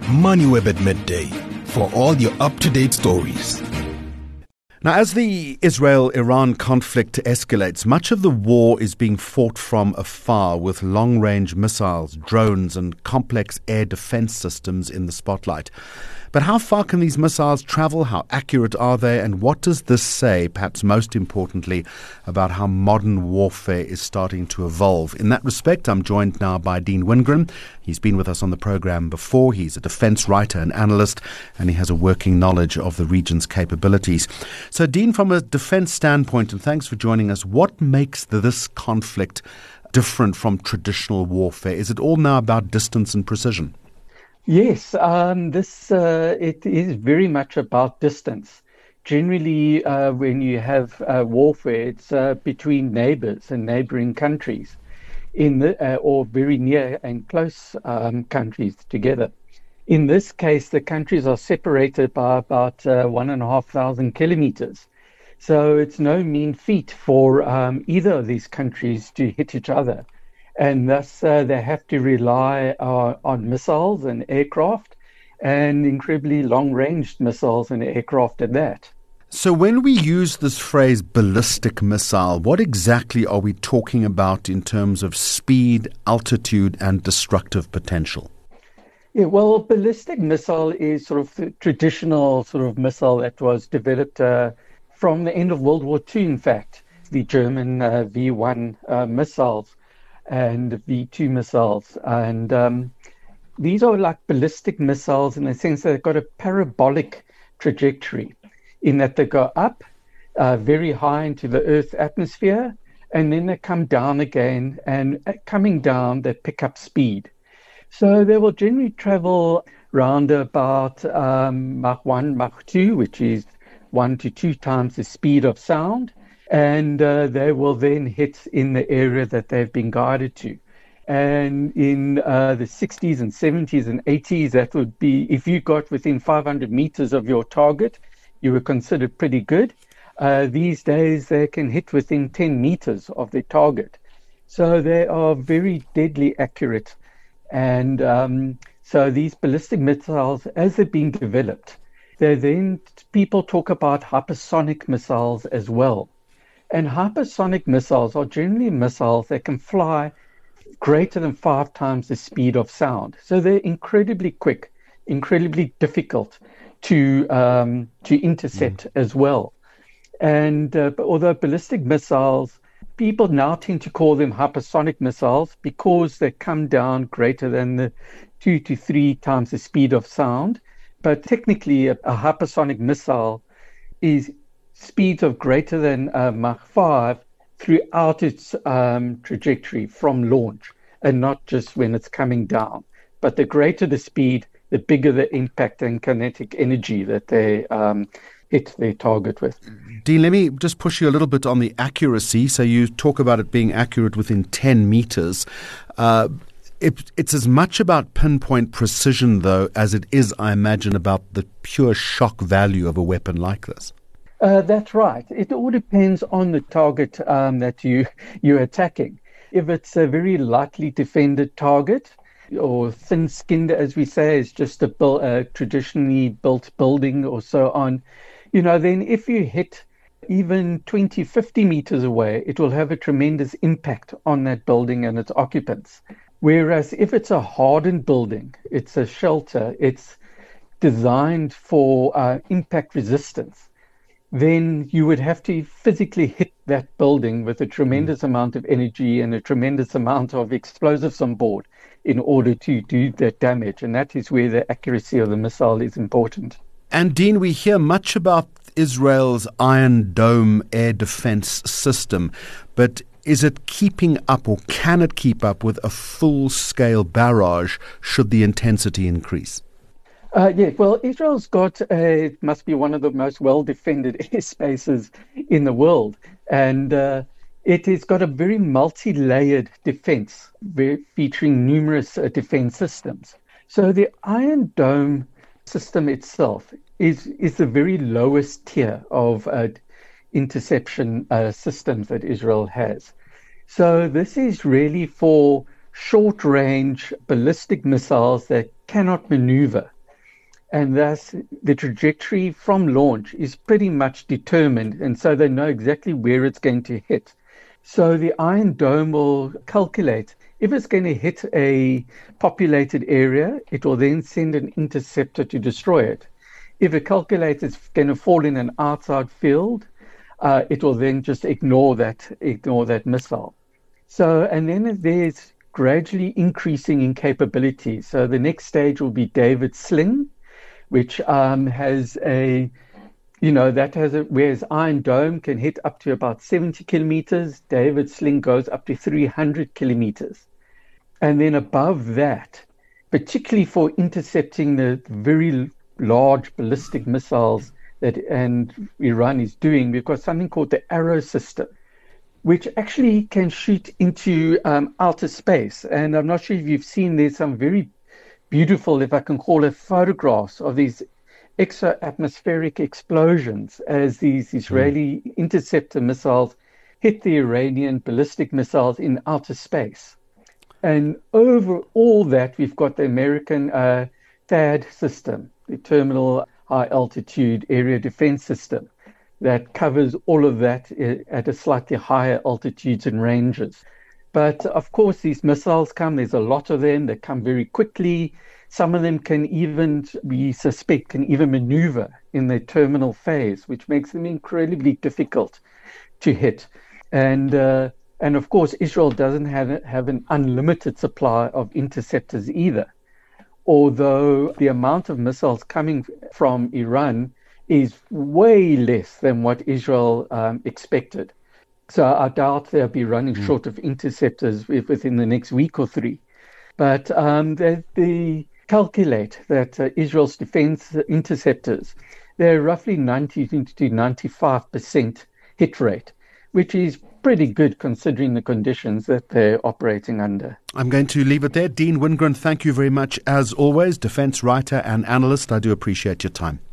MoneyWeb at midday for all your up-to-date stories. Now, as the Israel-Iran conflict escalates, much of the war is being fought from afar with long-range missiles, drones and complex air defense systems in the spotlight. But how far can these missiles travel? How accurate are they? And what does this say, perhaps most importantly, about how modern warfare is starting to evolve? In that respect, I'm joined now by Dean Wingren. He's been with us on the program before. He's a defense writer and analyst, and he has a working knowledge of the region's capabilities. So, Dean, from a defense standpoint, and thanks for joining us, what makes this conflict different from traditional warfare? Is it all now about distance and precision? Yes, it is very much about distance. Generally, when you have warfare, it's between neighbors and neighboring countries, or very near and close countries together. In this case, the countries are separated by about 1,500 kilometers. So it's no mean feat for either of these countries to hit each other. And thus they have to rely on missiles and aircraft, and incredibly long-ranged missiles and aircraft at that. So when we use this phrase ballistic missile, what exactly are we talking about in terms of speed, altitude, and destructive potential? Yeah, well, ballistic missile is sort of the traditional sort of missile that was developed from the end of World War II, in fact, the German V1 missiles and V2 missiles. And these are like ballistic missiles in the sense that they've got a parabolic trajectory in that they go up very high into the Earth's atmosphere, and then they come down again, and coming down, they pick up speed. So they will generally travel round about Mach 1, Mach 2, which is 1 to 2 times the speed of sound. And they will then hit in the area that they've been guided to. And in the 60s and 70s and 80s, that would be, if you got within 500 meters of your target, you were considered pretty good. These days, they can hit within 10 meters of their target. So they are very deadly accurate. And so these ballistic missiles, as they're being developed, people talk about hypersonic missiles as well. And hypersonic missiles are generally missiles that can fly greater than 5 times the speed of sound. So they're incredibly quick, incredibly difficult to intercept as well. And although ballistic missiles, people now tend to call them hypersonic missiles because they come down greater than the 2 to 3 times the speed of sound. But technically, a hypersonic missile is speeds of greater than Mach 5 throughout its trajectory from launch, and not just when it's coming down. But the greater the speed, the bigger the impact and kinetic energy that they hit their target with. Dean, let me just push you a little bit on the accuracy. So you talk about it being accurate within 10 meters. It's as much about pinpoint precision, though, as it is, I imagine, about the pure shock value of a weapon like this. That's right. It all depends on the target that you're attacking. If it's a very lightly defended target, or thin-skinned, as we say, is just a traditionally built building or so on, then if you hit even 20, 50 meters away, it will have a tremendous impact on that building and its occupants. Whereas if it's a hardened building, it's a shelter, it's designed for impact resistance, then you would have to physically hit that building with a tremendous amount of energy and a tremendous amount of explosives on board in order to do that damage. And that is where the accuracy of the missile is important. And Dean, we hear much about Israel's Iron Dome air defense system, but is it keeping up, or can it keep up with a full-scale barrage should the intensity increase? Well, Israel's got it must be one of the most well-defended airspaces in the world. And it has got a very multi-layered defense featuring numerous defense systems. So the Iron Dome system itself is the very lowest tier of interception systems that Israel has. So this is really for short-range ballistic missiles that cannot maneuver and thus the trajectory from launch is pretty much determined, and so they know exactly where it's going to hit. So the Iron Dome will calculate if it's going to hit a populated area, it will then send an interceptor to destroy it. If it calculates it's going to fall in an outside field, it will then just ignore that missile. So, and then there's gradually increasing in capability. So the next stage will be David Sling, which has whereas Iron Dome can hit up to about 70 kilometers, David Sling goes up to 300 kilometers. And then above that, particularly for intercepting the very large ballistic missiles that Iran is doing, we've got something called the Arrow system, which actually can shoot into outer space. And I'm not sure if you've seen, there's some very beautiful, if I can call it, photographs of these exo-atmospheric explosions as these Israeli interceptor missiles hit the Iranian ballistic missiles in outer space. And over all that, we've got the American THAAD system, the Terminal High Altitude Area Defense System, that covers all of that at a slightly higher altitudes and ranges. But of course, these missiles there's a lot of them, they come very quickly. Some of them we suspect, can even maneuver in their terminal phase, which makes them incredibly difficult to hit. And of course, Israel doesn't have an unlimited supply of interceptors either, although the amount of missiles coming from Iran is way less than what Israel expected. So I doubt they'll be running short of interceptors within the next week or three. But they calculate that Israel's defense interceptors, they're roughly 90 to 95% hit rate, which is pretty good considering the conditions that they're operating under. I'm going to leave it there. Dean Wingren, thank you very much as always. Defense writer and analyst, I do appreciate your time.